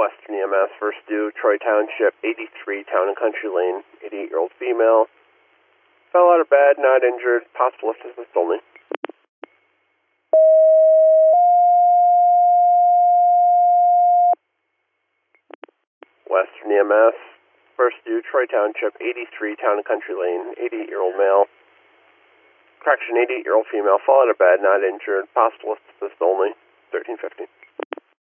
Western EMS, first due, Troy Township, 83 Town and Country Lane, 88-year-old female. Fell out of bed, not injured, possible assistance only. Western EMS, first due, Troy Township, 83 Town and Country Lane, 88-year-old male. Correction, 88-year-old female, fell out of bed, not injured, possible assistance only, 1350.